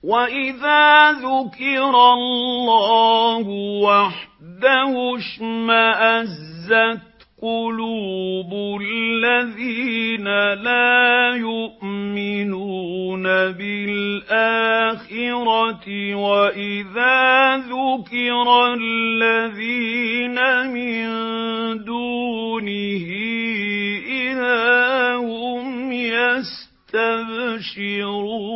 وَإِذَا ذُكِرَ اللَّهُ وَحْدَهُ اشْمَأَزَّتْ قُلُوبُ الَّذِينَ لَا يُؤْمِنُونَ بِالْآخِرَةِ وَإِذَا ذُكِرَ الَّذِينَ مِن دُونِهِ إِذَا هُمْ يَسْتَبْشِرُونَ